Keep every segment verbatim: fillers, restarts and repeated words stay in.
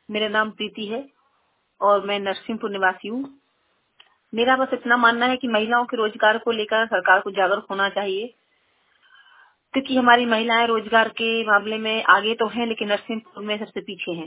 मेरा नाम प्रीति है और मैं नरसिंहपुर निवासी हूँ। मेरा बस इतना मानना है कि महिलाओं के रोजगार को लेकर सरकार को जागरूक होना चाहिए, क्योंकि हमारी महिलाएं रोजगार के मामले में आगे तो हैं, लेकिन नरसिंहपुर में सबसे पीछे हैं।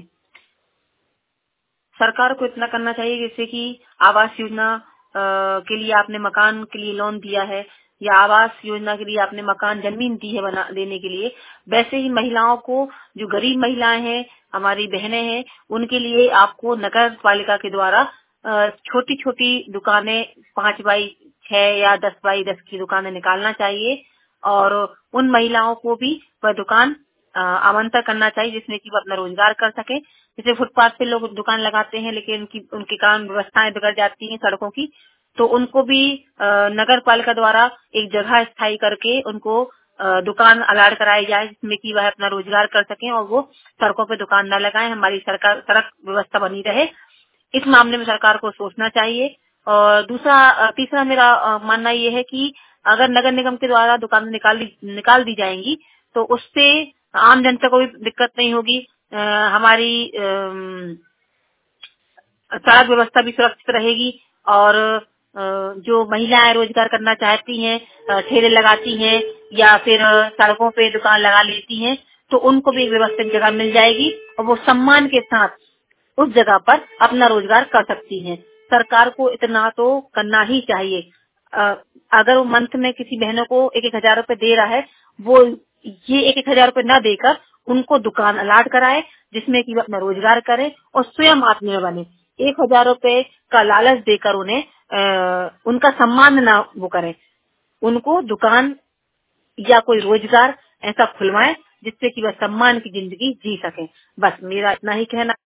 सरकार को इतना करना चाहिए जैसे कि आवास योजना अ, के लिए आपने मकान के लिए लोन दिया है, या आवास योजना के लिए आपने मकान जमीन दी है बना देने के लिए, वैसे ही महिलाओं को, जो गरीब महिलाएं हैं, हमारी बहनें हैं, उनके लिए आपको नगर पालिका के द्वारा छोटी छोटी दुकानें पांच बाई छह या दस बाई दस की दुकानें निकालना चाहिए और उन महिलाओं को भी वह दुकान अ, आमंत्रण करना चाहिए जिसमें कि वो अपना रोजगार कर सके। जैसे फुटपाथ पे लोग दुकान लगाते हैं, लेकिन उनकी उनके कारण व्यवस्थाएं बिगड़ जाती हैं सड़कों की, तो उनको भी अ, नगर पालिका द्वारा एक जगह स्थायी करके उनको अ, दुकान अलाट कराई जाए जिसमें कि वह अपना रोजगार कर सकें और वो सड़कों पे दुकान न लगाएं। हमारी सरकार सड़क व्यवस्था बनी रहे, इस मामले में सरकार को सोचना चाहिए। और दूसरा अ, तीसरा मेरा अ, मानना ये है कि अगर नगर निगम के द्वारा दुकानें निकाल दी निकाल दी जाएंगी तो उससे आम जनता को भी दिक्कत नहीं होगी, अ, हमारी अम, सड़क व्यवस्था भी सुरक्षित रहेगी और अ, जो महिलाएं रोजगार करना चाहती हैं, अ, ठेले लगाती हैं या फिर अ, सड़कों पे दुकान लगा लेती हैं, तो उनको भी एक व्यवस्थित जगह मिल जाएगी और वो सम्मान के साथ उस जगह पर अपना रोजगार कर सकती हैं। सरकार को इतना तो करना ही चाहिए। अ, अगर वो मंथ में किसी बहनों को एक एक हजार रूपये दे रहा है, वो ये एक एक हजार रूपये न देकर उनको दुकान अलाट कराए जिसमें कि वो अपना रोजगार करें और स्वयं आत्मनिर्भर बने। एक हजार रूपये का लालच देकर उन्हें आ, उनका सम्मान न वो करें, उनको दुकान या कोई रोजगार ऐसा खुलवाएं जिससे कि वह सम्मान की जिंदगी जी सके। बस मेरा इतना ही कहना।